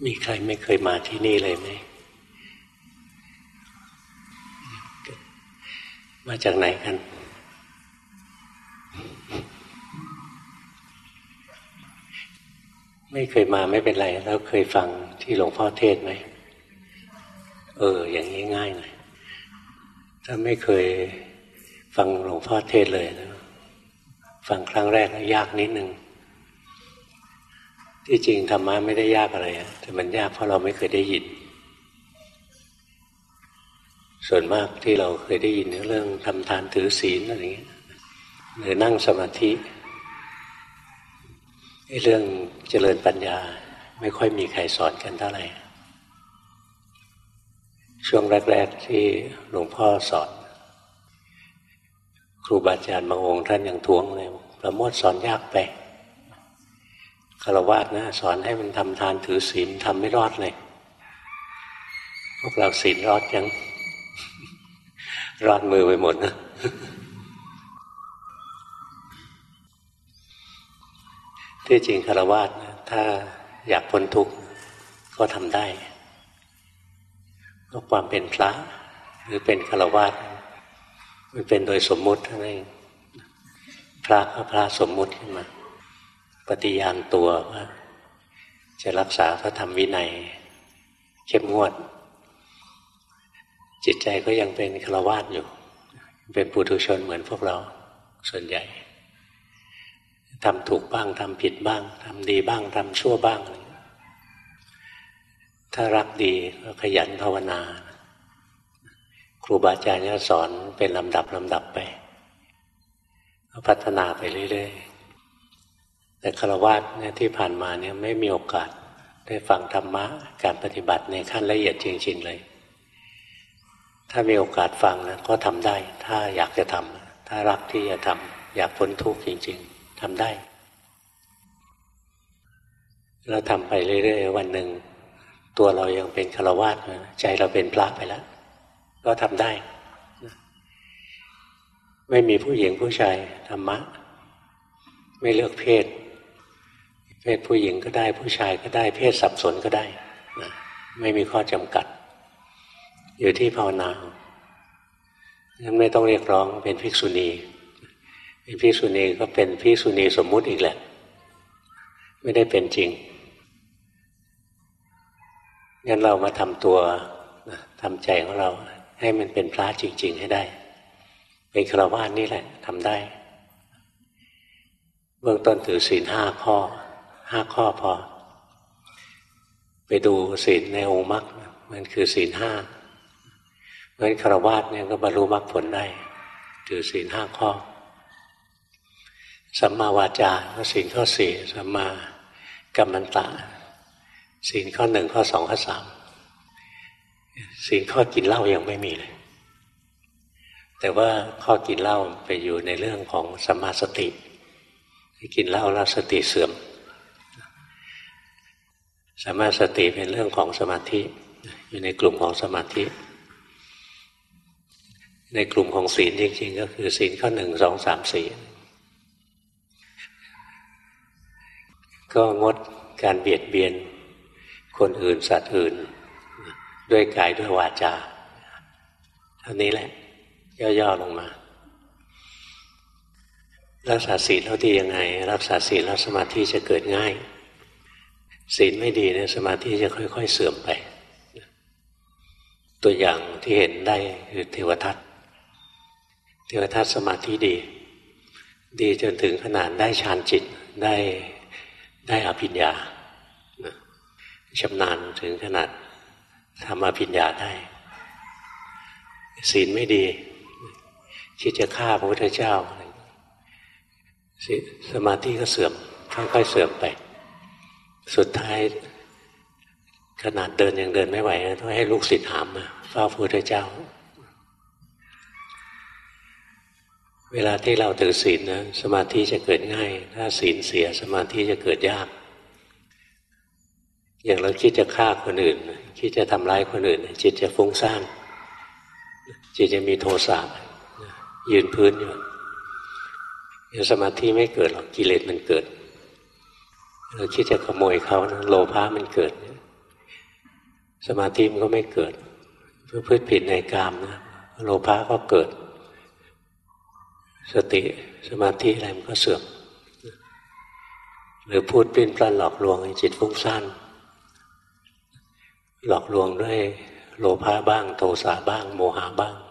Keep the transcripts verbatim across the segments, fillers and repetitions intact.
มีใครไม่เคยมาที่นี่เลยไหมมาจากไหนกันไม่เคยมาไม่เป็นไรแล้วเคยฟังที่หลวงพ่อเทศไหมเอออย่างนี้ง่ายหน่อยถ้าไม่เคยฟังหลวงพ่อเทศเลยนะฟังครั้งแรกยากนิดนึงที่จริงธรรมะไม่ได้ยากอะไรแต่มันยากเพราะเราไม่เคยได้ยินส่วนมากที่เราเคยได้ยินเรื่องทำทานถือศีลอะไรอย่างเงี้ยหรือนั่งสมาธิเรื่องเจริญปัญญาไม่ค่อยมีใครสอนกันเท่าไหร่ช่วงแรกๆที่หลวงพ่อสอนครูบาอาจารย์บางองค์ท่านยังท้วงเลยประโมทสอนยากไปฆราวาสนะสอนให้มันทำทานถือศีลทำไม่รอดเลยพวกเราศีลรอดยังรอดมือไปหมดนะที่จริงฆราวาสนะถ้าอยากพ้นทุกข์ก็ทำได้ก็ความเป็นพระหรือเป็นฆราวาสมันเป็นโดยสมมุติเท่านั้นเองพระก็พระสมมุติขึ้นมาปฏิญาณตัวว่าจะรักษาพระธรรมวินัยเข้มงวดจิตใจก็ยังเป็นฆราวาสอยู่เป็นปุถุชนเหมือนพวกเราส่วนใหญ่ทำถูกบ้างทำผิดบ้างทำดีบ้างทำชั่วบ้างถ้ารักดีก็ขยันภาวนาครูบาอาจารย์จะสอนเป็นลำดับลำดับไปก็พัฒนาไปเรื่อยๆแต่ฆราวาสเนี่ยที่ผ่านมาเนี่ยไม่มีโอกาสได้ฟังธรรมะการปฏิบัติในขั้นละเอียดจริงๆเลยถ้ามีโอกาสฟังนะก็ทำได้ถ้าอยากจะทำถ้ารักที่จะทำอยากพ้นทุกข์จริงๆทำได้เราทำไปเรื่อยๆวันหนึ่งตัวเรายังเป็นฆราวาสใจเราเป็นพระไปแล้วก็ทำได้ไม่มีผู้หญิงผู้ชายธรรมะไม่เลือกเพศเพศผู้หญิงก็ได้ผู้ชายก็ได้เพศสับสนก็ได้นะไม่มีข้อจำกัดอยู่ที่ภาวนางั้นไม่ต้องเรียกร้องเป็นภิกษุณีเป็นภิกษุณีก็เป็นภิกษุณีสมมุติอีกแหละไม่ได้เป็นจริงงั้นเรามาทำตัวทำใจของเราให้มันเป็นพระจริงๆให้ได้เป็นฆราวาสนี่แหละทำได้เบื้องต้นถือศีลห้าข้อห้าข้อพอไปดูศีลในองค์มรรคมันคือศีลห้าเพราะฉะนั้นฆราวาสเนี่ยก็บรรลุมรรคผลได้ถือศีลห้าข้อสัมมาวาจาก็ศีลข้อสี่สัมมากัมมันตะศีลข้อหนึ่งข้อสองข้อสามศีลข้อกินเหล้ายังไม่มีเลยแต่ว่าข้อกินเหล้าไปอยู่ในเรื่องของสัมมาสติกินเหล้าแล้วสติเสื่อมสัมมาสติเป็นเรื่องของสมาธิอยู่ในกลุ่มของสมาธิในกลุ่มของศีลจริงๆก็คือศีลข้อหนึ่งสองสามสี่ก็งดการเบียดเบียนคนอื่นสัตว์อื่นด้วยกายด้วยวาจาเท่านี้แหละย่อๆลงมารักษาศีลแล้วดียังไงรักษาศีลแล้วสมาธิจะเกิดง่ายศีลไม่ดีเนี่ยสมาธิจะค่อยๆเสื่อมไปตัวอย่างที่เห็นได้คือเทวทัตเทวทัตสมาธิดีดีจนถึงขนาดได้ฌานจิตได้ได้อภิญญาชำนาญถึงขนาดทำอภิญญาได้ศีลไม่ดีคิดจะฆ่าพระพุทธเจ้าสมาธิก็เสื่อมค่อยๆเสื่อมไปสุดท้ายขนาดเดินยังเดินไม่ไหวต้องให้ลูกศิษย์หามมาเฝ้าพระพุทธเจ้าเวลาที่เราถือศีลนะสมาธิจะเกิดง่ายถ้าศีลเสียสมาธิจะเกิดยากอย่างเราคิดจะฆ่าคนอื่นคิดจะทำร้ายคนอื่นจิตจะฟุ้งซ่านจิตจะมีโทสะยืนพื้นอยู่อย่างสมาธิไม่เกิดหรอกกิเลสมันเกิดเราคิดจะขโมยเขานะโลภะมันเกิดสมาธิมันก็ไม่เกิดประพฤติผิดในกามนะโลภะก็เกิดสติสมาธิอะไรมันก็เสื่อมหรือพูดปลิ้นปล้อนหลอกลวงให้จิตฟุ้งซ่านหลอกลวงด้วยโลภะบ้างโทสะบ้างโมหะบ้าง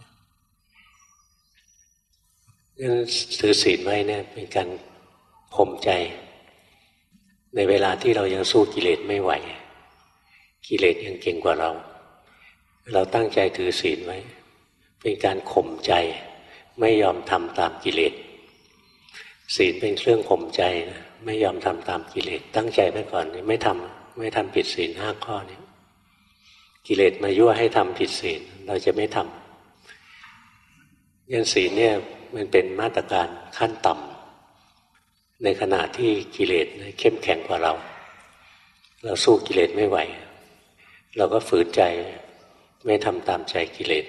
งั้นถือศีลไว้เนี่ยเป็นการข่มใจในเวลาที่เรายังสู้กิเลสไม่ไหวกิเลสยังเก่งกว่าเราเราตั้งใจถือศีลไว้เป็นการข่มใจไม่ยอมทำตามกิเลสศีลเป็นเครื่องข่มใจนะไม่ยอมทำตามกิเลสตั้งใจไว้ก่อนไม่ทำไม่ทำผิดศีลห้าข้อนี้กิเลสมายั่วให้ทำผิดศีลเราจะไม่ทำยันศีลเนี่ยมันเป็นมาตรการขั้นต่ำในขณะที่กิเลสเข้มแข็งกว่าเราเราสู้กิเลสไม่ไหวเราก็ฝืนใจไม่ทำตามใจกิเลส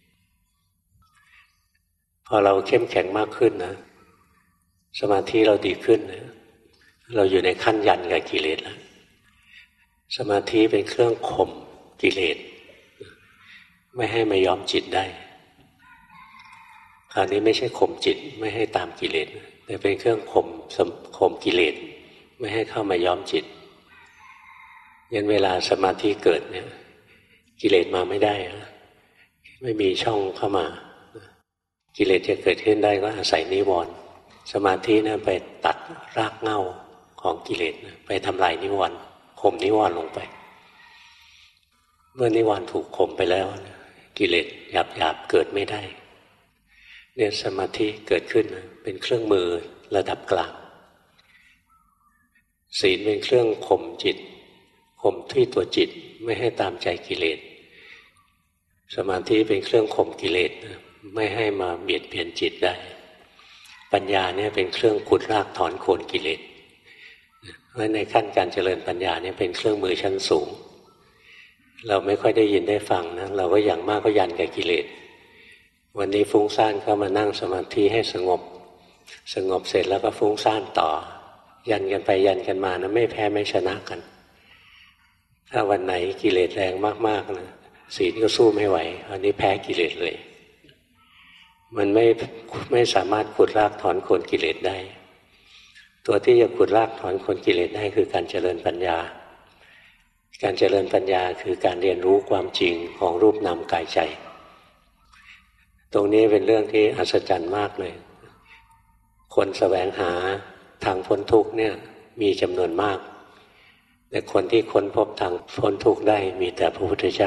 พอเราเข้มแข็งมากขึ้นนะสมาธิเราดีขึ้นนะเราอยู่ในขั้นยันกับกิเลสแล้วสมาธิเป็นเครื่องข่มกิเลสไม่ให้มาย้อมจิตได้คราวนี้ไม่ใช่ข่มจิตไม่ให้ตามกิเลสแต่เป็นเครื่องข่มข่มกิเลสไม่ให้เข้ามาย้อมจิตยันเวลาสมาธิเกิดเนี่ยกิเลสมาไม่ได้นะไม่มีช่องเข้ามากิเลสจะเกิดขึ้นได้ก็อาศัยนิวรณ์สมาธินะไปตัดรากเหง้าของกิเลสนะไปทำลายนิวรณ์ข่มนิวรณ์ลงไปเมื่อนิวรณ์ถูกข่มไปแล้วนะกิเลสหยาบๆเกิดไม่ได้เนี่ยสมาธิเกิดขึ้นนะเป็นเครื่องมือระดับกลางศีลเป็นเครื่องข่มจิตข่มที่ตัวจิตไม่ให้ตามใจกิเลสสมาธิเป็นเครื่องข่มกิเลสนะไม่ให้มาเบียดเบียนจิตได้ปัญญาเนี่ยเป็นเครื่องขุดรากถอนโคนกิเลสเพราะในขั้นการเจริญปัญญาเนี่ยเป็นเครื่องมือชั้นสูงเราไม่ค่อยได้ยินได้ฟังนะเราก็อย่างมากก็ยันกับกิเลสวันนี้ฟุ้งซ่านเข้ามานั่งสมาธิให้สงบสงบเสร็จแล้วก็ฟุ้งซ่านต่อยันกันไปยันกันมานะไม่แพ้ไม่ชนะกันถ้าวันไหนกิเลสแรงมากๆนะศีลก็สู้ไม่ไหวอันนี้แพ้กิเลสเลยมันไม่ไม่สามารถขุดรากถอนโคนกิเลสได้ตัวที่จะขุดรากถอนโคนกิเลสได้คือการเจริญปัญญาการเจริญปัญญาคือการเรียนรู้ความจริงของรูปนามกายใจตรงนี้เป็นเรื่องที่อัศจรรย์มากเลยคนแสวงหาทางพ้นทุกข์เนี่ยมีจำนวนมากแต่คนที่ค้นพบทางพ้นทุกข์ได้มีแต่พระพุทธเจ้า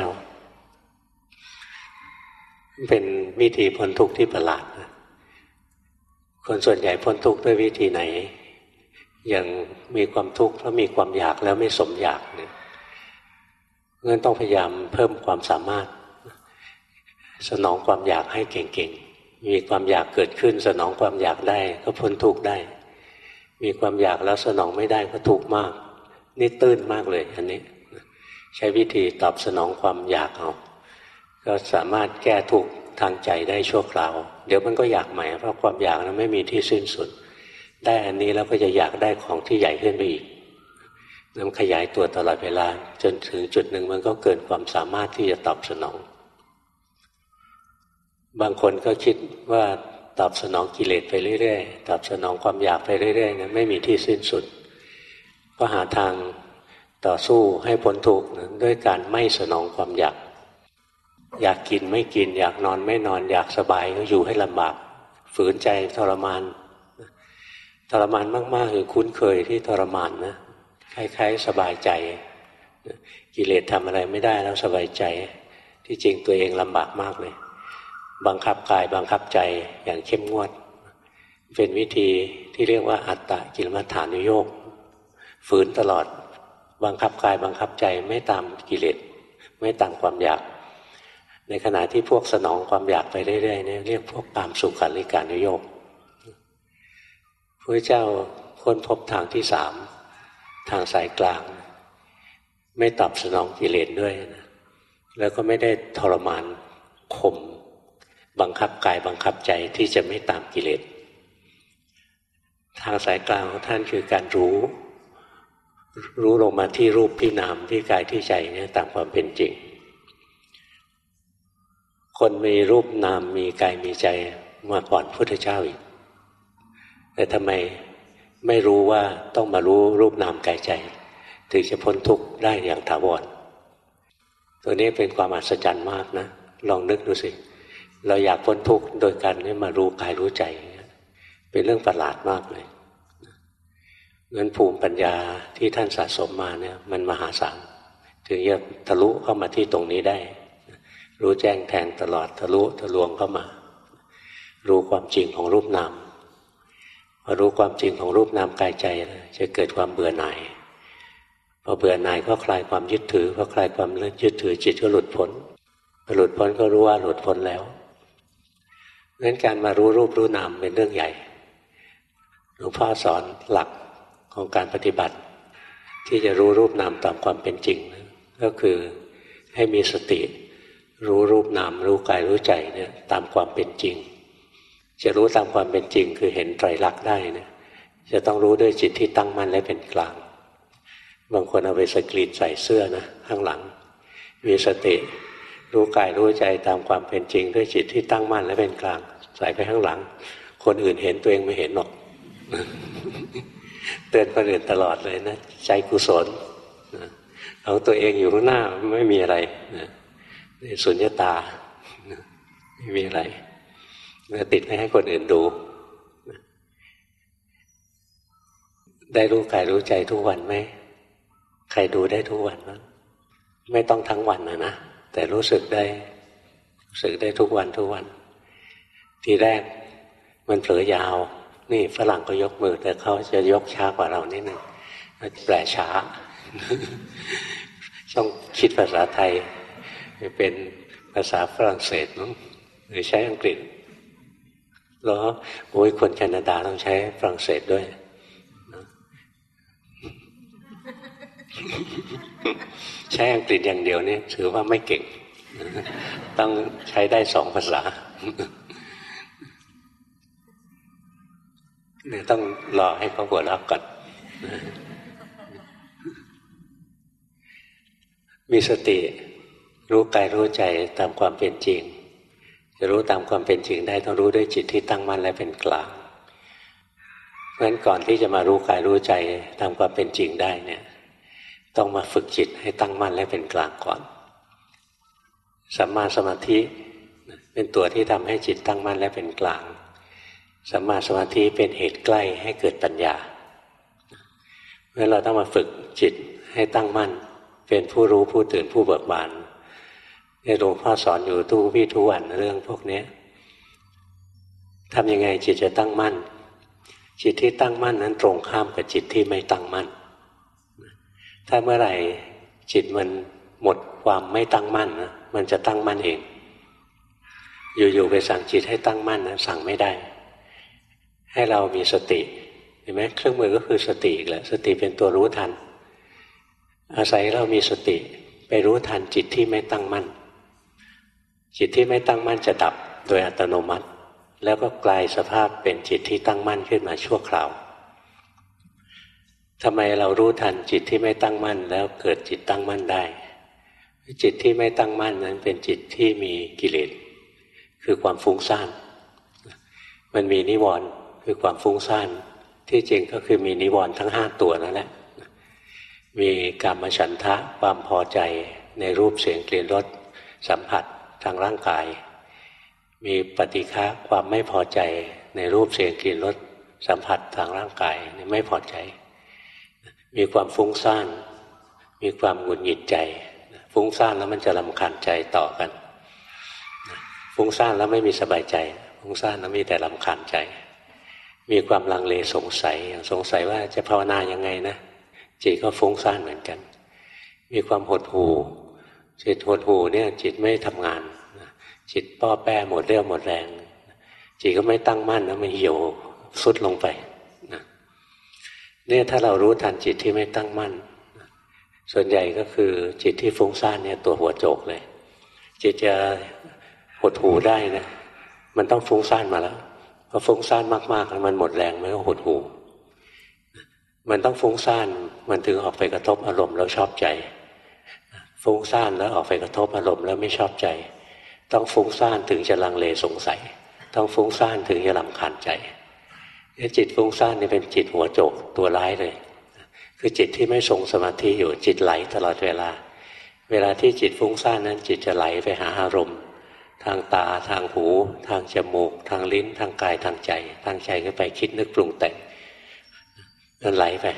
เป็นวิธีพ้นทุกข์ที่ประหลาดนะคนส่วนใหญ่พ้นทุกข์ด้วยวิธีไหนยังมีความทุกข์เพราะมีความอยากแล้วไม่สมอยากเนี่ยงั้นต้องพยายามเพิ่มความสามารถสนองความอยากให้เก่งๆมีความอยากเกิดขึ้นสนองความอยากได้ก็พ้นทุกข์ได้มีความอยากแล้วสนองไม่ได้ก็ทุกข์มากนี่ตื้นมากเลยอันนี้ใช้วิธีตอบสนองความอยากเอาก็สามารถแก้ทุกข์ทางใจได้ชั่วคราวเดี๋ยวมันก็อยากใหม่เพราะความอยากนั้นไม่มีที่สิ้นสุดได้อันนี้แล้วก็จะอยากได้ของที่ใหญ่ขึ้นไปอีกนำขยายตัวตลอดเวลาจนถึงจุดหนึ่งมันก็เกินความสามารถที่จะตอบสนองบางคนก็คิดว่าตอบสนองกิเลสไปเรื่อยๆตอบสนองความอยากไปเรื่อยๆนะไม่มีที่สิ้นสุดก็หาทางต่อสู้ให้พ้นทุกข์ด้วยการไม่สนองความอยากอยากกินไม่กินอยากนอนไม่นอนอยากสบายก็อยู่ให้ลำบากฝืนใจทรมานทรมานมากๆคือคุ้นเคยที่ทรมานนะคล้ายๆสบายใจกิเลสทำอะไรไม่ได้แล้วสบายใจที่จริงตัวเองลำบากมากเลยบังคับกายบังคับใจอย่างเข้มงวดเป็นวิธีที่เรียกว่าอัตตกิลมัฏฐานุโยคฝืนตลอดบังคับกายบังคับใจไม่ตามกิเลสไม่ตามความอยากในขณะที่พวกสนองความอยากไปเรื่อยๆเนี่ยเรียกพวกตามสุขัลลิกานุโยคพระเจ้าค้นพบทางที่สามทางสายกลางไม่ตอบสนองกิเลสด้วยนะแล้วก็ไม่ได้ทรมานข่มบังคับกายบังคับใจที่จะไม่ตามกิเลสทางสายกลางของท่านคือการรู้รู้ลงมาที่รูปที่นามที่กายที่ใจเนี่ยตามความเป็นจริงคนมีรูปนามมีกายมีใจมาก่อนพุทธเจ้าอีกแต่ทำไมไม่รู้ว่าต้องมารู้รูปนามกายใจถึงจะพ้นทุกข์ได้อย่างถาวรตัวนี้เป็นความอัศจรรย์มากนะลองนึกดูสิเราอยากพ้นทุกข์โดยการนี้มารู้กายรู้ใจเป็นเรื่องประหลาดมากเลยงั้นภูมิปัญญาที่ท่านสะสมมาเนี่ยมันมหาศาลถึงจะทะลุเข้ามาที่ตรงนี้ได้รู้แจ้งแทงตลอดทะลุทะลวงเข้ามารู้ความจริงของรูปนามพอรู้ความจริงของรูปนามกายใจจะเกิดความเบื่อหน่ายพอเบื่อหน่ายก็คลายความยึดถือพอคลายความยึดถือจิตก็หลุดพ้นพอหลุดพ้นก็รู้ว่าหลุดพ้นแล้วงั้นการมารู้รูปรู้นามเป็นเรื่องใหญ่หลวงพ่อสอนหลักของการปฏิบัติที่จะรู้รูปนามตามความเป็นจริงก็คือให้มีสติรู้รูปนามรู้กายรู้ใจเนี่ยตามความเป็นจริงจะรู้ตามความเป็นจริงคือเห็นไตรลักษณ์ได้เนี่ยจะต้องรู้ด้วยจิตที่ตั้งมั่นและเป็นกลางบางคนเอาไปสกรีนใส่เสื้อนะข้างหลังมีสติรู้กายรู้ใจตามความเป็นจริงด้วยจิตที่ตั้งมั่นและเป็นกลางใส่ไปข้างหลังคนอื่นเห็นตัวเองไม่เห็นหรอกเตือนคนอื่นตลอดเลยนะใจกุศลเอาตัวเองอยู่ข้างหน้าไม่มีอะไรสุญญตาไม่มีอะไรติดไม่ให้คนอื่นดูได้รู้กายรู้ใจทุกวันไหมใครดูได้ทุกวันมั้งไม่ต้องทั้งวันนะนะแต่รู้สึกได้รู้สึกได้ทุกวันทุกวันทีแรกมันเผลอยาวนี่ฝรั่งก็ยกมือแต่เขาจะยกช้ากว่าเรานิดนึงแปลช้าต้องคิดภาษาไทยเป็นภาษาฝรั่งเศสมั้งหรือใช้อังกฤษแล้วโอ้ยคนแคนาดาต้องใช้ฝรั่งเศสด้วยใช้อังกฤษอย่างเดียวนี่ถือว่าไม่เก่งต้องใช้ได้สองภาษาเนี่ยต้องรอให้เขาหัวเราะก่อนมีสติรู้กายรู้ใจตามความเป็นจริงจะรู้ตามความเป็นจริงได้ต้องรู้ด้วยจิตที่ตั้งมั่นและเป็นกลางเพราะฉะนั้นก่อนที่จะมารู้กายรู้ใจตามความเป็นจริงได้เนี่ยต้องมาฝึกจิตให้ตั้งมั่นและเป็นกลางก่อนสัมมาสมาธิเป็นตัวที่ทำให้จิตตั้งมั่นและเป็นกลางสัมมาสมาธิเป็นเหตุใกล้ให้เกิดปัญญาเพราะฉะนั้นเราต้องมาฝึกจิตให้ตั้งมั่นเป็นผู้รู้ผู้ตื่นผู้เบิกบานที่หลวงพ่อสอนอยู่ทุกวี่ทุกวันเรื่องพวกนี้ทำยังไงจิตจะตั้งมั่นจิตที่ตั้งมั่นนั้นตรงข้ามกับจิตที่ไม่ตั้งมั่นถ้าเมื่อไหร่จิตมันหมดความไม่ตั้งมั่นนะมันจะตั้งมั่นเองอยู่ๆไปสั่งจิตให้ตั้งมั่นนะสั่งไม่ได้ให้เรามีสติเห็นไหมเครื่องมือก็คือสติอีกแหละสติเป็นตัวรู้ทันอาศัยเรามีสติไปรู้ทันจิตที่ไม่ตั้งมั่นจิตที่ไม่ตั้งมั่นจะดับโดยอัตโนมัติแล้วก็กลายสภาพเป็นจิตที่ตั้งมั่นขึ้นมาชั่วคราวทำไมเรารู้ทันจิตที่ไม่ตั้งมั่นแล้วเกิดจิตตั้งมั่นได้จิตที่ไม่ตั้งมั่นนั้นเป็นจิตที่มีกิเลสคือความฟุ้งซ่านมันมีนิวรณ์คือความฟุ้งซ่านที่จริงก็คือมีนิวรณ์ทั้งห้าตัวนั่นแหละมีกามฉันทะความพอใจในรูปเสียงกลิ่นรสสัมผัสทางร่างกายมีปฏิฆะความไม่พอใจในรูปเสียงกลิ่นรสสัมผัสทางร่างกายไม่พอใจมีความฟุ้งซ่านมีความหงุดหงิดใจฟุ้งซ่านแล้วมันจะรำคาญใจต่อกันฟุ้งซ่านแล้วไม่มีสบายใจฟุ้งซ่านแล้วมีแต่รำคาญใจมีความลังเลสงสัยสงสัยว่าจะภาวนายังไงนะจิตก็ฟุ้งซ่านเหมือนกันมีความหดหู่จิตหดหู่เนี่ยจิตไม่ทำงานจิตป้อแป้หมดเรี่ยวหมดแรงจิตก็ไม่ตั้งมั่นแล้วมันเหี่ยวสุดลงไปนะเนี่ยถ้าเรารู้ทันจิตที่ไม่ตั้งมั่นส่วนใหญ่ก็คือจิตที่ฟุ้งซ่านเนี่ยตัวหัวโจกเลยจิตจะหดหู่ได้นะมันต้องฟุ้งซ่านมาแล้วพอฟุ้งซ่านมากๆแล้วมันหมดแรงมันก็หดหู่มันต้องฟุ้งซ่านมันถึงออกไปกระทบอารมณ์แล้วชอบใจฟุ้งซ่านแล้วออกไปกระทบอารมณ์แล้วไม่ชอบใจต้องฟุ้งซ่านถึงจะลังเลสงสัยต้องฟุ้งซ่านถึงจะรำคาญใจจิตฟุ้งซ่านนี่เป็นจิตหัวโจกตัวร้ายเลยคือจิตที่ไม่ทรงสมาธิอยู่จิตไหลตลอดเวลาเวลาที่จิตฟุ้งซ่านนั้นจิตจะไหลไปหาอารมณ์ทางตาทางหูทางจมูกทางลิ้นทางกายทางใจทางใจก็ไปคิดนึกปรุงแต่งนั่นไหลไป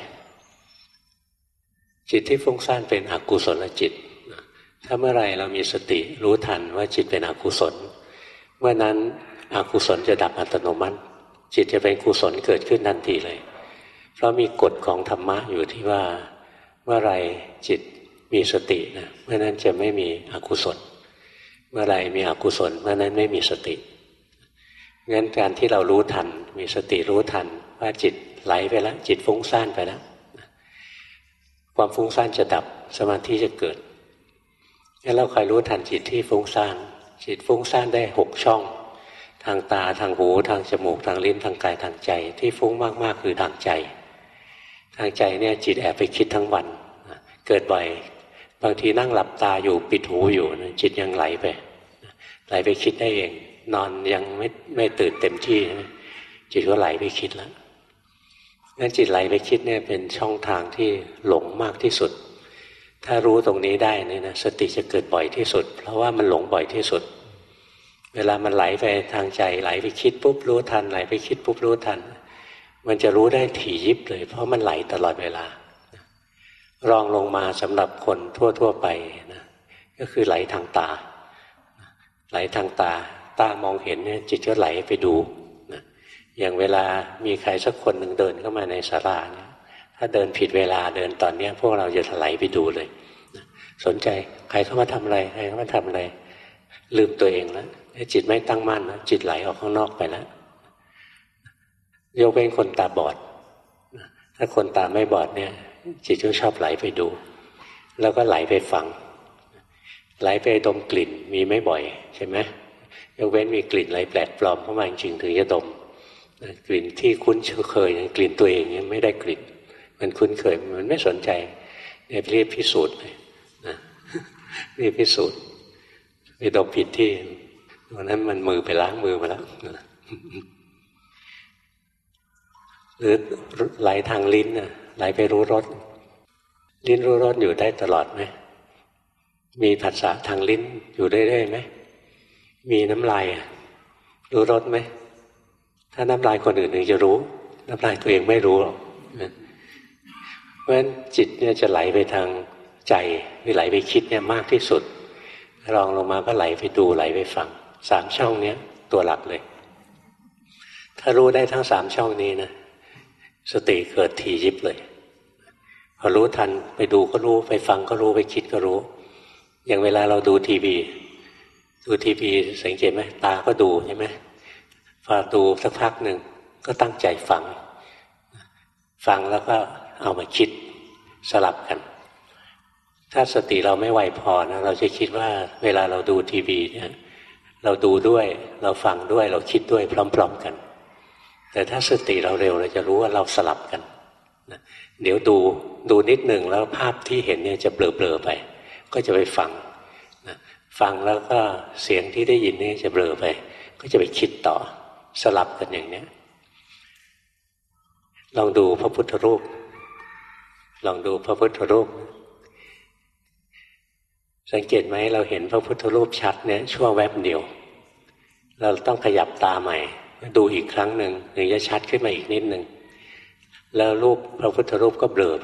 จิตที่ฟุ้งซ่านเป็นอกุศลจิตถ้าเมื่อไรเรามีสติรู้ทันว่าจิตเป็นอกุศลเมื่อนั้นอกุศลจะดับอัตโนมัติจิตจะเป็นกุศลเกิดขึ้นทันทีเลยเพราะมีกฎของธรรมะอยู่ที่ว่าเมื่อไรจิตมีสตินะเมื่อนั้นจะไม่มีอกุศลเมื่อไรมีอกุศลเมื่อนั้นไม่มีสติงั้นการที่เรารู้ทันมีสติรู้ทันว่าจิตไหลไปแล้วจิตฟุ้งซ่านไปแล้วความฟุ้งซ่านจะดับสมาธิจะเกิดงั้นเราคอยรู้ทันจิตที่ฟุ้งซ่านจิตฟุ้งซ่านได้หกช่องทางตาทางหูทางจมูกทางลิ้นทางกายทางใจที่ฟุ้งมากๆคือทางใจทางใจเนี่ยจิตแอบไปคิดทั้งวันเกิดบ่อยบางทีนั่งหลับตาอยู่ปิดหูอยู่จิตยังไหลไปไหลไปคิดได้เองนอนยังไม่ไม่ตื่นเต็มที่จิตก็ไหลไปคิดแล้วงั้นจิตไหลไปคิดเนี่ยเป็นช่องทางที่หลงมากที่สุดถ้ารู้ตรงนี้ได้เนี่ยนะสติจะเกิดบ่อยที่สุดเพราะว่ามันหลงบ่อยที่สุดเวลามันไหลไปทางใจไหลไปคิดปุ๊บรู้ทันไหลไปคิดปุ๊บรู้ทันมันจะรู้ได้ถี่ยิบเลยเพราะมันไหลตลอดเวลารองลงมาสำหรับคนทั่วๆไปนะก็คือไหลทางตาไหลทางตาตามองเห็นเนี่ยจิตก็ไหลไปดูนะอย่างเวลามีใครสักคนหนึ่งเดินเข้ามาในศาลาเนี่ยถ้าเดินผิดเวลาเดินตอนนี้พวกเราจะไหลไปดูเลยนะสนใจใครเข้ามาทำอะไรใครเข้ามาทำอะไรลืมตัวเองแล้วจิตไม่ตั้งมั่นนะจิตไหลออกข้างนอกไปแล้วยกเว้นคนตาบอดถ้าคนตาไม่บอดเนี่ยจิตก็ชอบไหลไปดูแล้วก็ไหลไปฟังไหลไปดมกลิ่นมีไม่บ่อยใช่ไหมยกเว้นมีกลิ่นอะไรแปลกปลอมเข้ามาจริงถึงจะดมกลิ่นที่คุ้นเคยกลิ่นตัวเองเนี่ยไม่ได้กลิ่นมันคุ้นเคยมันไม่สนใจเนี่ยเรียกพิสูจน์เลยนะเรียกพิสูจน์ไปดมผิดที่วันนั้นมันมือไปล้างมือมาแล้วหรือไหลทางลิ้นน่ะไหลไปรู้รสลิ้นรู้รสอยู่ได้ตลอดไหมมีผัสสะทางลิ้นอยู่ได้ได้ไหมมีน้ำลายรู้รสไหมถ้าน้ำลายคนอื่นถึงจะรู้น้ำลายตัวเองไม่รู้หรอกเพราะฉะนั้นจิตเนี่ยจะไหลไปทางใจหรือไหลไปคิดเนี่ยมากที่สุดรองลงมาก็ไหลไปดูไหลไปฟังสามช่องเนี้ยตัวหลักเลยถ้ารู้ได้ทั้งสามช่องนี้นะสติเกิดถี่ยิบเลยพอรู้ทันไปดูก็รู้ไปฟังก็รู้ไปคิดก็รู้อย่างเวลาเราดูทีวีดูทีวีสังเกตไหมตาก็ดูใช่ไหมพอดูสักพักหนึ่งก็ตั้งใจฟังฟังแล้วก็เอามาคิดสลับกันถ้าสติเราไม่ไวพอนะเราจะคิดว่าเวลาเราดูทีวีเนี่ยเราดูด้วยเราฟังด้วยเราคิดด้วยพร้อมๆกันแต่ถ้าสติเราเร็วเราจะรู้ว่าเราสลับกันนะเดี๋ยวดูดูนิดหนึ่งแล้วภาพที่เห็นเนี่ยจะเบลอๆไปก็จะไปฟังนะฟังแล้วก็เสียงที่ได้ยินนี่จะเบลอไปก็จะไปคิดต่อสลับกันอย่างนี้ลองดูพระพุทธรูปลองดูพระพุทธรูปสังเกตไหมเราเห็นพระพุทธรูปชัดเนี่ยชั่วแวบเดียวเราต้องขยับตาใหม่ดูอีกครั้งหนึ่งถึงจะชัดขึ้นมาอีกนิดหนึ่งแล้วรูปพระพุทธรูปก็เบลอไป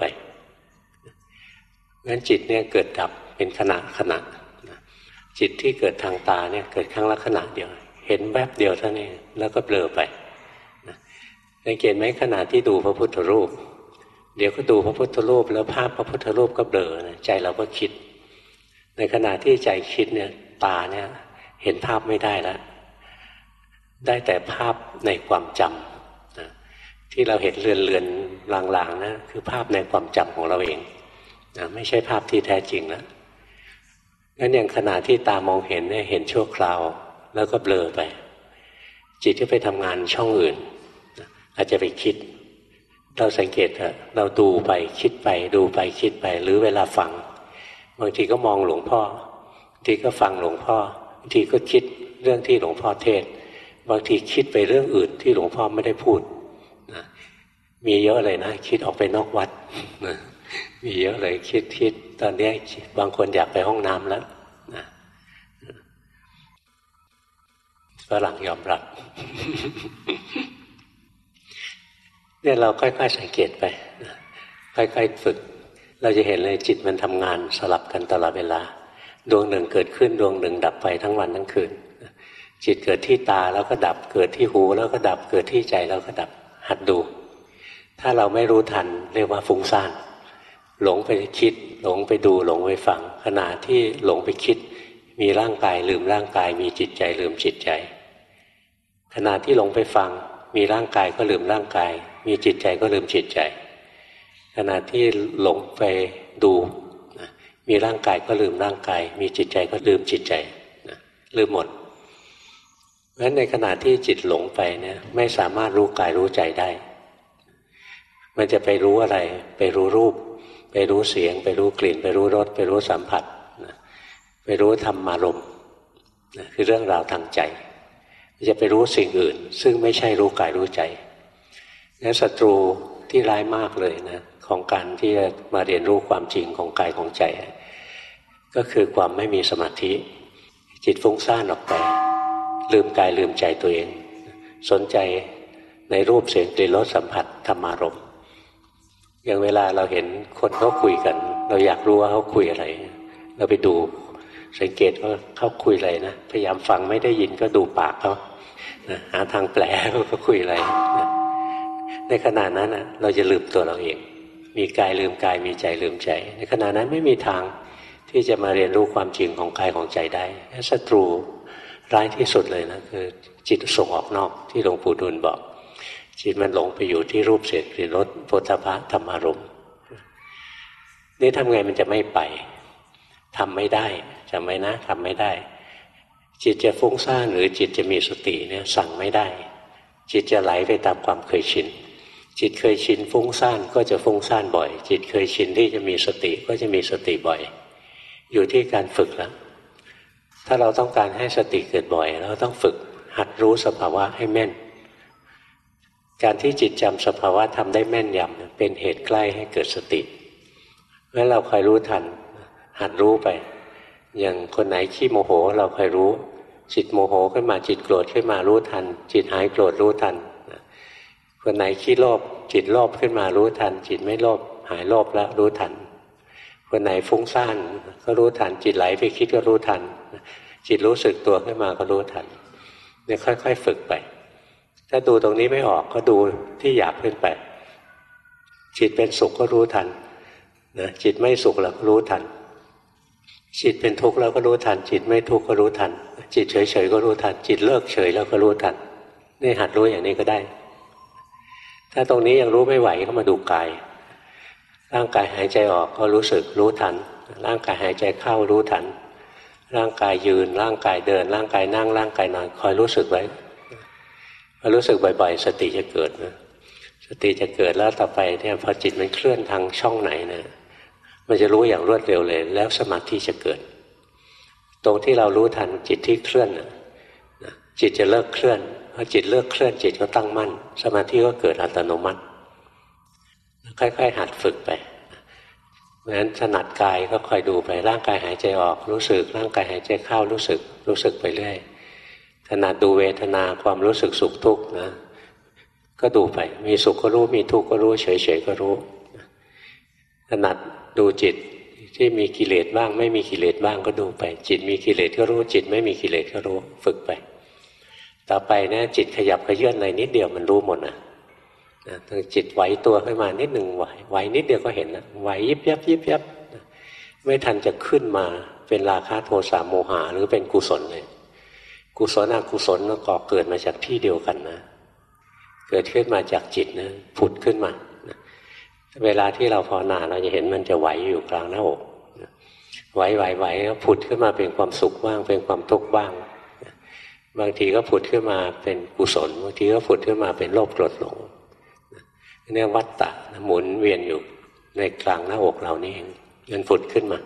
งั้นจิตเนี่ยเกิดดับเป็นขณะขณะจิตที่เกิดทางตาเนี่ยเกิดครั้งละขณะเดียวเห็นแวบเดียวเท่านี้แล้วก็เบลอไปสังเกตไหมขณะที่ดูพระพุทธรูปเดี๋ยวก็ดูพระพุทธรูปแล้วภาพพระพุทธรูปก็เบลอใจเราก็คิดในขณะที่ใจคิดเนี่ยตาเนี่ยเห็นภาพไม่ได้แล้วได้แต่ภาพในความจำนะที่เราเห็นเลือนๆลางๆนะคือภาพในความจำของเราเองนะไม่ใช่ภาพที่แท้จริงแล้วงั้นอย่างขณะที่ตามองเห็นเนี่ยเห็นชั่วคราวแล้วก็เบลอไปจิตก็ไปทำงานช่องอื่นนะอาจจะไปคิดเราสังเกตเถอะเราดูไปคิดไปดูไปคิดไปหรือเวลาฟังบางทีก็มองหลวงพ่อบางทีก็ฟังหลวงพ่อบางทีก็คิดเรื่องที่หลวงพ่อเทศบางทีคิดไปเรื่องอื่นที่หลวงพ่อไม่ได้พูดนะมีเยอะเลยนะคิดออกไปนอกวัดนะมีเยอะเลยคิดคิดตอนนี้บางคนอยากไปห้องน้ำแล้วนะฝรั่งยอมรับ เนี่ยเราค่อยๆสังเกตไปนะค่อยๆฝึกเราจะเห็นเลยจิตมันทำงานสลับกันตลอดเวลาดวงหนึ่งเกิดขึ้นดวงหนึ่งดับไปทั้งวันทั้งคืนจิตเกิดที่ตาแล้วก็ดับเกิดที่หูแล้วก็ดับเกิดที่ใจแล้วก็ดับหัดดูถ้าเราไม่รู้ทันเรียกว่าฟุ้งซ่านหลงไปคิดหลงไปดูหลงไปฟังขณะที่หลงไปคิดมีร่างกายลืมร่างกายมีจิตใจลืมจิตใจขณะที่หลงไปฟังมีร่างกายก็ลืมร่างกายมีจิตใจก็ลืมจิตใจขณะที่หลงไปดูมีร่างกายก็ลืมร่างกายมีจิตใจก็ลืมจิตใจลืมหมดเพราะฉะนั้นในขณะที่จิตหลงไปเนี่ยไม่สามารถรู้กายรู้ใจได้มันจะไปรู้อะไรไปรู้รูปไปรู้เสียงไปรู้กลิ่นไปรู้รสไปรู้สัมผัสไปรู้ธรรมารมณ์คือเรื่องราวทางใจจะไปรู้สิ่งอื่นซึ่งไม่ใช่รู้กายรู้ใจและศัตรูที่ร้ายมากเลยนะของการที่จะมาเรียนรู้ความจริงของกายของใจก็คือความไม่มีสมาธิจิตฟุ้งซ่านออกไปลืมกายลืมใจตัวเองสนใจในรูปเสียงกลิ่นรสสัมผัสธรรมารมณ์อย่างเวลาเราเห็นคนเขาคุยกันเราอยากรู้ว่าเขาคุยอะไรเราไปดูสังเกตว่าเขาคุยอะไรนะพยายามฟังไม่ได้ยินก็ดูปากเขานะหาทางแปลว่าเขาคุยอะไรนะในขณะนั้นนะเราจะลืมตัวเราเองมีกายลืมกายมีใจลืมใจในขณะนั้นไม่มีทางที่จะมาเรียนรู้ความจริงของกายของใจได้ศัตรูร้ายที่สุดเลยนะคือจิตส่งออกนอกที่หลวงปู่ดูลบอกจิตมันหลงไปอยู่ที่รูปเสียงกลิ่นรสโผฏฐัพพะธรรมารมณ์นี่ทำไงมันจะไม่ไปทำไม่ได้จำไว้นะทำไม่ได้จิตจะฟุ้งซ่านหรือจิตจะมีสติเนี่ยสั่งไม่ได้จิตจะไหลไปตามความเคยชินจิตเคยชินฟุ้งซ่านก็จะฟุ้งซ่านบ่อยจิตเคยชินที่จะมีสติก็จะมีสติบ่อยอยู่ที่การฝึกแล้วถ้าเราต้องการให้สติเกิดบ่อยเราต้องฝึกหัดรู้สภาวะให้แม่นการที่จิตจำสภาวะทำได้แม่นยำเป็นเหตุใกล้ให้เกิดสติเมื่อเราคอยรู้ทันหัดรู้ไปอย่างคนไหนขี้โมโหเราคอยรู้จิตโมโหขึ้นมาจิตโกรธขึ้นมารู้ทันจิตหายโกรธรู้ทันคนไหนขี้โลภจิตโลภขึ้นมารู้ทันจิตไม่โลภหายโลภแล้วรู้ทันคนไหนฟุ้งซ่านก็รู้ทันจิตไหลไปคิดก็รู้ทันจิตรู้สึกตัวขึ้นมาก็รู้ทันเนี่ยค่อยๆฝึกไปถ้าดูตรงนี้ไม่ออกก็ดูที่หยาบขึ้นไปจิตเป็นสุขก็รู้ทันนะจิตไม่สุขเราก็รู้ทันจิตเป็นทุกข์เราก็รู้ทันจิตไม่ทุกข์ก็รู้ทันจิตเฉยๆก็รู้ทันจิตเลิกเฉยแล้วก็รู้ทันนี่หัดรู้อย่างนี้ก็ได้ถ้าตรงนี้ยังรู้ไม่ไหวก็มาดูกายร่างกายหายใจออกก็รู้สึกรู้ทันร่างกายหายใจเข้ารู้ทันร่างกายยืนร่างกายเดินร่างกายนั่งร่างกายนอนคอยรู้สึกไว้พอรู้สึกบ่อยๆสติจะเกิดนะสติจะเกิดแล้วต่อไปเนี่ยพอจิตมันเคลื่อนทางช่องไหนนะมันจะรู้อย่างรวดเร็วเลยแล้วสมาธิจะเกิดตรงที่เรารู้ทันจิตที่เคลื่อนนะจิตจะเลิกเคลื่อนพอจิตเลิกเคลื่อนจิตก็ตั้งมั่นสมาธิก็เกิดอัตโนมัติค่อยๆหัดฝึกไปเพราะฉะนั้นถนัดกายก็คอยดูไปร่างกายหายใจออกรู้สึกร่างกายหายใจเข้ารู้สึกรู้สึกไปเรื่อยถนัดดูเวทนาความรู้สึกสุขทุกข์นะก็ดูไปมีสุขก็รู้มีทุกข์ก็รู้เฉยๆก็รู้ถนัดดูจิตที่มีกิเลสบ้างไม่มีกิเลสบ้างก็ดูไปจิตมีกิเลสก็รู้จิตไม่มีกิเลสก็รู้ฝึกไปต่อไปเนี่ยจิตขยับขยื่นอะไรนิดเดียวมันรู้หมดนะนะจิตไหวตัวขึ้นมานิดหนึ่งไหวไหวนิดเดียวก็เห็นนะไหวยิบยับยิบยับไม่ทันจะขึ้นมาเป็นราคะโทสะโมหะหรือเป็นกุศลเลยกุศลอกุศลก็ก่อเกิดมาจากที่เดียวกันนะเกิดขึ้นมาจากจิตนะผุดขึ้นมาเวลาที่เราภาวนาเราจะเห็นมันจะไหวอยู่กลางหน้าอกไหวไหวไหวแล้วผุดขึ้นมาเป็นความสุขบ้างเป็นความทุกข์บ้างบางทีก็ผุดขึ้นมาเป็นกุศลบางทีก็ผุดขึ้นมาเป็นโลภโกรธหลงเนี่ยวัฏฏะหมุนเวียนอยู่ในกลางหน้าอกเรานี่เองมันผุดขึ้นมา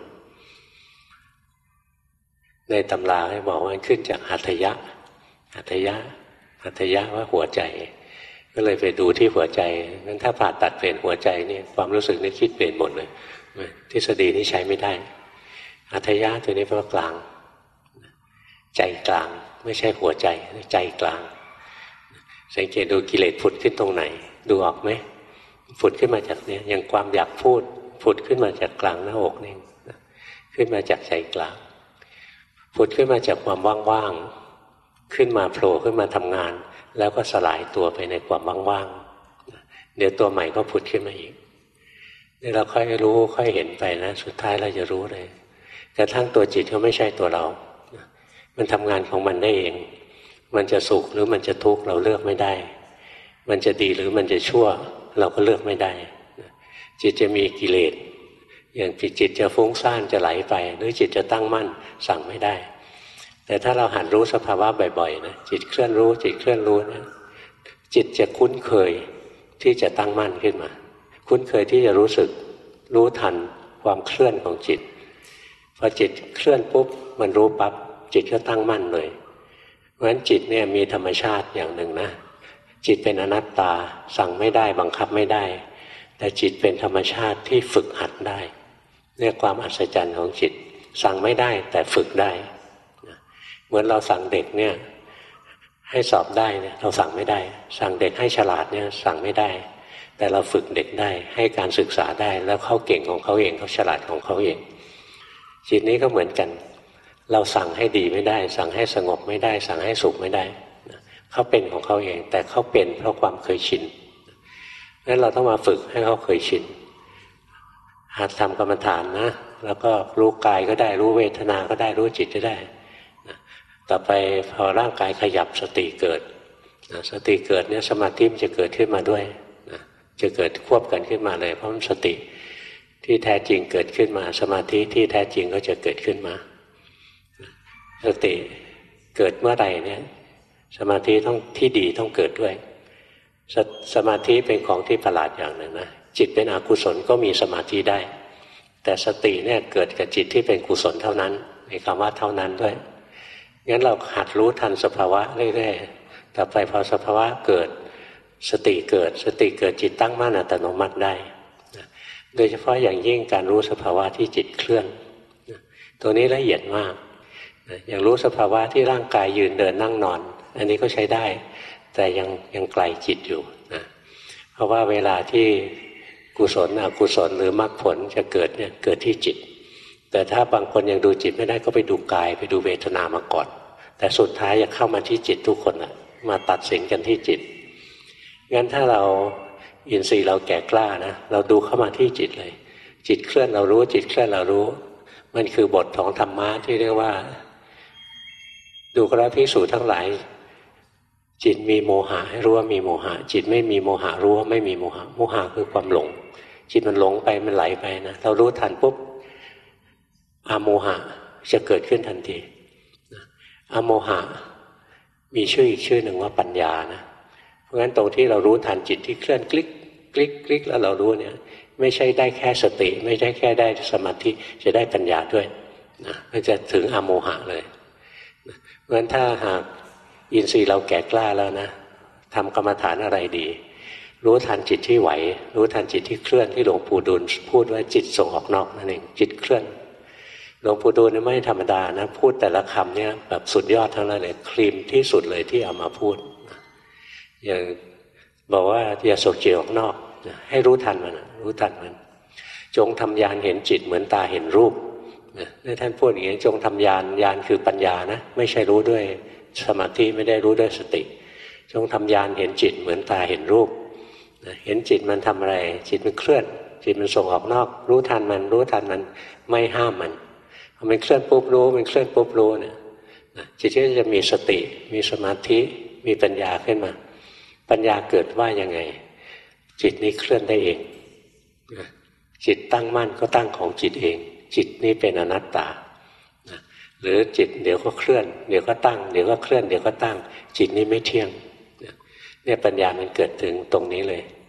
ในตำราให้บอกว่าขึ้นจากหัตถยะหัตถยะหัตถยะว่าหัวใจก็เลยไปดูที่หัวใจงั้นถ้าผ่าตัดเปลี่ยนหัวใจนี่ความรู้สึกนี่คิดเปลี่ยนหมดเลยทฤษฎีนี้ใช้ไม่ได้หัตถยะตัวนี้แปลว่ากลางใจกลางไม่ใช่หัวใจใจกลางสังเกตดูกิเลสผุดขึ้นตรงไหนดูออกไหมผุดขึ้นมาจากเนี้ยอย่างความอยากพูดผุดขึ้นมาจากกลางหน้าอกนี่ขึ้นมาจากใจกลางผุดขึ้นมาจากความว่างๆขึ้นมาโผล่ขึ้นมาทำงานแล้วก็สลายตัวไปในความว่างๆเดี๋ยวตัวใหม่ก็ผุดขึ้นมาอีกนี่เราค่อยรู้ค่อยเห็นไปนะสุดท้ายเราจะรู้เลยกระทั่งตัวจิตก็ไม่ใช่ตัวเรามันทำงานของมันได้เองมันจะสุขหรือมันจะทุกข์เราเลือกไม่ได้มันจะดีหรือมันจะชั่วเราก็เลือกไม่ได้จิตจะมีกิเลสอย่างจิตจะฟุ้งซ่านจะไหลไปหรือจิตจะตั้งมั่นสั่งไม่ได้แต่ถ้าเราหัดรู้สภาวะบ่อยๆนะจิตเคลื่อนรู้จิตเคลื่อนรู้นะจิตจะคุ้นเคยที่จะตั้งมั่นขึ้นมาคุ้นเคยที่จะรู้สึกรู้ทันความเคลื่อนของจิตพอจิตเคลื่อนปุ๊บมันรู้ปั๊บจิตก็ตั้งมั่นเลยเพราะฉะนั้นจิตเนี่ยมีธรรมชาติอย่างหนึ่งนะจิตเป็นอนัตตาสั่งไม่ได้บังคับไม่ได้แต่จิตเป็นธรรมชาติที่ฝึกหัดได้เนี่ยความอัศจรรย์ของจิตสั่งไม่ได้แต่ฝึกได้เหมือนเราสั่งเด็กเนี่ยให้สอบได้เนี่ยเราสั่งไม่ได้สั่งเด็กให้ฉลาดเนี่ยสั่งไม่ได้แต่เราฝึกเด็กได้ให้การศึกษาได้แล้วเขาเก่งของเขาเองเขาฉลาดของเขาเองจิตนี้ก็เหมือนกันเราสั่งให้ดีไม่ได้สั่งให้สงบไม่ได้สั่งให้สุขไม่ได้เขาเป็นของเขาเองแต่เขาเป็นเพราะความเคยชินงั้นเราต้องมาฝึกให้เขาเคยชินหัดทำกรรมฐานนะแล้วก็รู้กายก็ได้รู้เวทนาก็ได้รู้จิตก็ได้ต่อไปพอร่างกายขยับสติเกิดสติเกิดเนี่ยสมาธิมันจะเกิดขึ้นมาด้วยจะเกิดควบกันขึ้นมาเลยเพราะมันสติที่แท้จริงเกิดขึ้นมาสมาธิที่แท้จริงก็จะเกิดขึ้นมาสติเกิดเมื่อไหร่เนี่ยสมาธิต้องที่ดีต้องเกิดด้วย ส, สมาธิเป็นของที่ประหลาดอย่างหนึ่งนะจิตเป็นอกุศลก็มีสมาธิได้แต่สติเนี่ยเกิดกับจิตที่เป็นกุศลเท่านั้นมีคำว่าเท่านั้นด้วยงั้นเราหัดรู้ทันสภาวะเรื่อยๆต่อไปพอสภาวะเกิดสติเกิดสติเกิดจิตตั้งมั่นอัตโนมัติได้โดยเฉพาะอย่างยิ่งการรู้สภาวะที่จิตเคลื่อนตัวนี้ละเอียดมากอย่างรู้สภาวะที่ร่างกายยืนเดินนั่งนอนอันนี้ก็ใช้ได้แต่ยังยังไกลจิตอยู่นะเพราะว่าเวลาที่กุศลอกุศลหรือมรรคผลจะเกิดเนี่ยเกิดที่จิตแต่ถ้าบางคนยังดูจิตไม่ได้ก็ไปดูกายไปดูเวทนามาก่อนแต่สุดท้ายจะเข้ามาที่จิตทุกคนนะมาตัดสินกันที่จิตงั้นถ้าเราอินทรีย์เราแก่กล้านะเราดูเข้ามาที่จิตเลยจิตเคลื่อนเรารู้จิตเคลื่อนเรารู้มันคือบทของธรรมะที่เรียกว่าดูกราภิกษุทั้งหลายจิตมีโมหะให้รู้ว่ามีโมหะจิตไม่มีโมหะรู้ว่าไม่มีโมหะโมหะคือความหลงจิตมันหลงไปมันไหลไปนะเรารู้ทันปุ๊บอโมหะจะเกิดขึ้นทันทีอโมหะมีชื่ออีกชื่อหนึ่งว่าปัญญานะเพราะฉะนั้นตรงที่เรารู้ทันจิตที่เคลื่อนคลิกคลิกคลิกแล้วเรารู้เนี่ยไม่ใช่ได้แค่สติไม่ใช่แค่ได้สมาธิจะได้ปัญญาด้วยนะมันจะถึงอโมหะเลยเพราะฉะนั้นถ้าหากอินทรีย์เราแก่กล้าแล้วนะทำกรรมฐานอะไรดีรู้ทันจิตที่ไหวรู้ทันจิตที่เคลื่อนที่หลวงปู่ดูลพูดว่าจิตส่งออกนอกนั่นเองจิตเคลื่อนหลวงปู่ดูลไม่ธรรมดานะพูดแต่ละคำเนี่ยแบบสุดยอดทั้งนั้นเลยครีมที่สุดเลยที่เอามาพูดอย่างบอกว่าอย่าส่งจิตออกนอกให้รู้ทันมันรู้ทันมันจงทำญาณเห็นจิตเหมือนตาเห็นรูปนี่ท่านพูดอย่างนี้จงทำญาณญาณคือปัญญานะไม่ใช่รู้ด้วยสมาธิไม่ได้รู้ด้วยสติจงทำญาณเห็นจิตเหมือนตาเห็นรูปเห็นจิตมันทำอะไรจิตมันเคลื่อนจิตมันส่งออกนอกรู้ทันมันรู้ทันมันไม่ห้ามมันพอมันเคลื่อนปุ๊บรู้มันเคลื่อนปุ๊บรู้เนี่ยจิตก็จะมีสติมีสมาธิมีปัญญาขึ้นมาปัญญาเกิดว่ายังไงจิตนี้เคลื่อนได้เองจิตตั้งมั่นก็ตั้งของจิตเองจิตนี้เป็นอนัตตาหรือจิตเดี๋ยวก็เคลื่อนเดี๋ยวก็ตั้งเดี๋ยวก็เคลื่อนเดี๋ยวก็ตั้งจิตนี้ไม่เที่ยงเนี่ยปัญญามันเกิดถึงตรงนี้เลย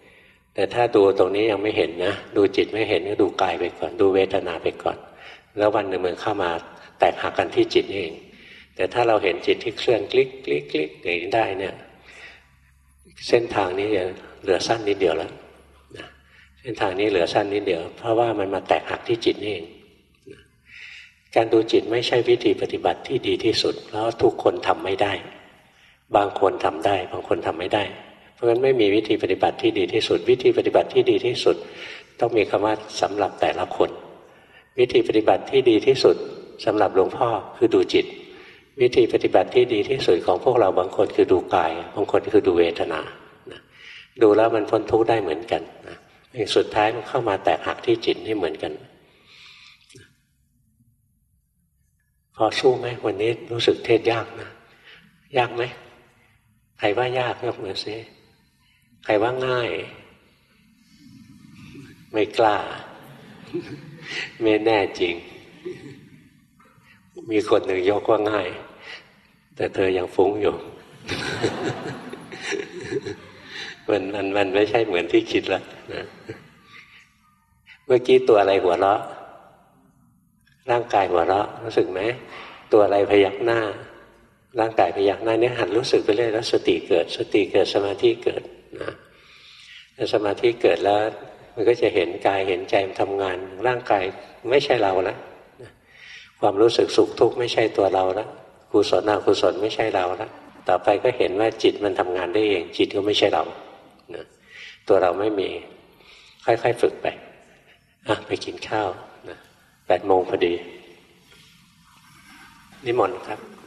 แต่ถ้าดูตรงนี้ยังไม่เห็นนะดูจิตไม่เห็นก็ดูกายไปก่อนดูเวทนาไปก่อนแล้ววันหนึ่งมันเข้ามาแตกหักกันที่จิตนี่เองแต่ถ้าเราเห็นจิตที่เคลื่อนคลิกคลิกคลิกอย่างนี้ได้เนี่ยเส้นทางนี้จะเหลือสั้นนิดเดียวแล้วนะเส้นทางนี้เหลือสั้นนิดเดียวเพราะว่ามันมาแตกหักที่จิตนี่เองนะการดูจิตไม่ใช่วิธีปฏิบัติที่ดีที่สุดแล้วทุกคนทำไม่ได้บางคนทำได้บางคนทำไม่ได้เพราะฉะนั้นไม่มีวิธีปฏิบัติที่ดีที่สุดวิธีปฏิบัติที่ดีที่สุดต้องมีคำว่าสำหรับแต่ละคนวิธีปฏิบัติที่ดีที่สุดสำหรับหลวงพ่อคือดูจิตวิธีปฏิบัติที่ดีที่สุดของพวกเราบางคนคือดูกายบางคนคือดูเวทนานะดูแล้วมันพ้นทุกข์ได้เหมือนกันนะสุดท้ายมันเข้ามาแตกหักที่จิตนี่เหมือนกันพอสู้ไหมวันนี้รู้สึกเทศยากนะยากไหมใครว่ายากยกมือซิใครว่าง่ายไม่กล้าไม่แน่จริงมีคนหนึ่งยกว่าง่ายแต่เธอยังฟุ้งอยู่ มันมันมันไม่ใช่เหมือนที่คิดแล้วนะเมื่อกี้ตัวอะไรหัวเราะร่างกายหัวเราะรู้สึกไหมตัวอะไรพยักหน้าร่างกายพยักหน้าเนี่ยหันรู้สึกไปเรื่อยแล้วสติเกิดสติเกิดสมาธิเกิดนะแล้วสมาธิเกิดแล้วมันก็จะเห็นกายเห็นใจมันทำงานร่างกายไม่ใช่เราแล้วความรู้สึกสุขทุกข์ไม่ใช่ตัวเราแล้วกุศลอกุศลไม่ใช่เราแล้วต่อไปก็เห็นว่าจิตมันทำงานได้เองจิตก็ไม่ใช่เรานะตัวเราไม่มีค่อยๆฝึกไปอ่ะไปกินข้าวนะแปดโมงพอดีนิมนต์ครับ